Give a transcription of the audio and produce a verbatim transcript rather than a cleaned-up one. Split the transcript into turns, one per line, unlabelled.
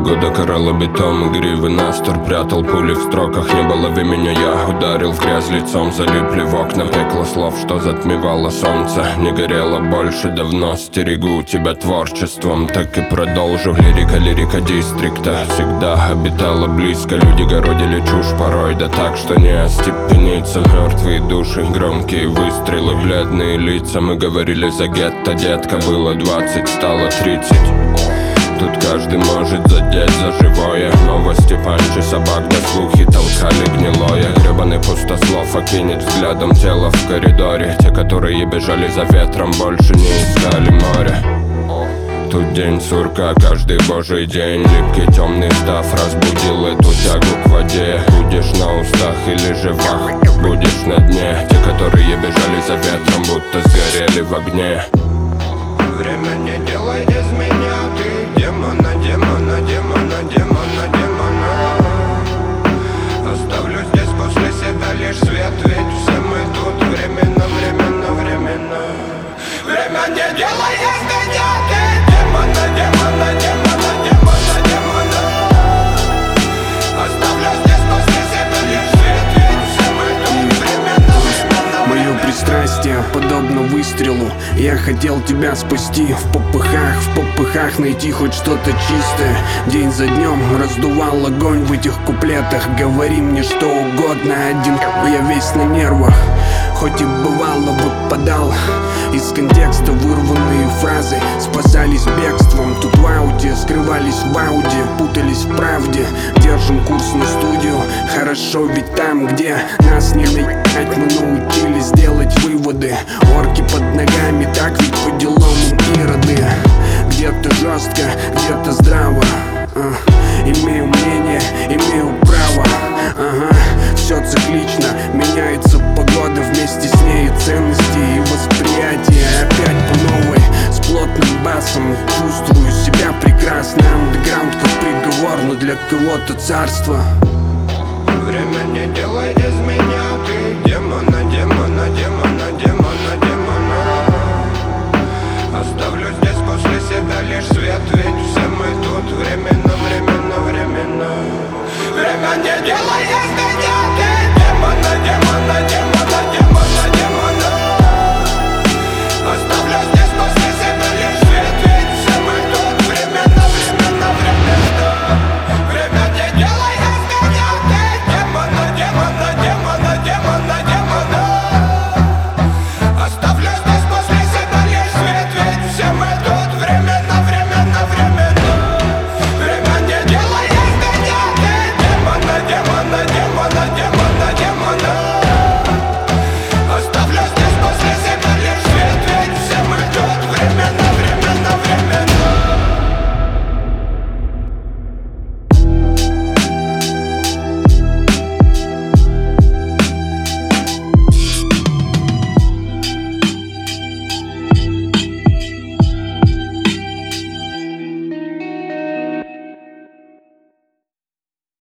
года карала бетон, гривы настор прятал пули в строках. Не было в меня, я ударил в грязь лицом. Залипли в окна, пекло слов, что затмевало солнце. Не горело больше давно, стерегу тебя творчеством. Так и продолжу, лирика, лирика дистрикта всегда обитала близко. Люди городили чушь порой, да так, что не остепениться. Мертвые души, громкие выстрелы, бледные лица. Мы говорили за гетто, детка, было двадцать, стало тридцать. Тут каждый может задеть за живое. Новости, панчи, собак, да слухи толкали гнилое. Гребаный пустослов окинет взглядом тело в коридоре. Те, которые бежали за ветром, больше не искали море. Тут день сурка, каждый божий день. Липкий темный став разбудил эту тягу к воде. Будешь на устах или же вах, будешь на дне. Те, которые бежали за ветром, будто сгорели в огне.
Время не делает из меня, ты демона, демона, демона, демона, демона. Оставлю здесь после себя лишь свет, ведь все мы тут временно, временно, временно. Время не делает из меня, ты демона, демона, демона, демона, демона. Оставлю здесь после себя лишь свет, ведь все мы тут временно, временно.
Мое пристрастие подобно выстрелу. Я хотел тебя спасти в попыхах, в попыхах найти хоть что-то чистое. День за днем раздувал огонь в этих куплетах. Говори мне что угодно, один я весь на нервах. Хоть и бывало выпадал из контекста вырванные фразы, спасались бегством. Тут в ауде, скрывались в ауде, путались в правде. Держим курс на студию, хорошо, ведь там, где нас не наебать, мы научились делать выводы. Орки под ногами, так ведь по делам ироды. Где-то жестко, где-то здраво, а, имею мнение, имею право. Ага, все циклично, меняется погода, вместе с ней и ценности, и восприятие. Опять по новой, с плотным басом, чувствую себя прекрасно. Андеграунд как приговор, но для кого-то царство.
Время не делает из меня, ты демона, демона, демона, демона, демона. Оставлю здесь после себя лишь свет, ведь все мы тут временно, временно, временно. Время не делает из меня.